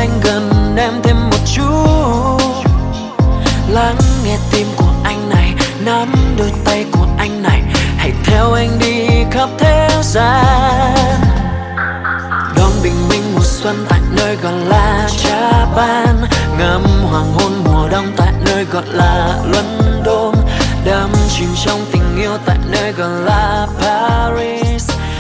anh gần em thêm một chút. Lắng nghe tim của anh này, nắm đôi tay của anh này, hãy theo anh đi khắp thế gian. Đón bình minh mùa xuân tại nơi gọi là Japan, ngắm hoàng hôn mùa đông tại nơi gọi là London, đắm chìm trong tình yêu tại nơi gọi là Paris.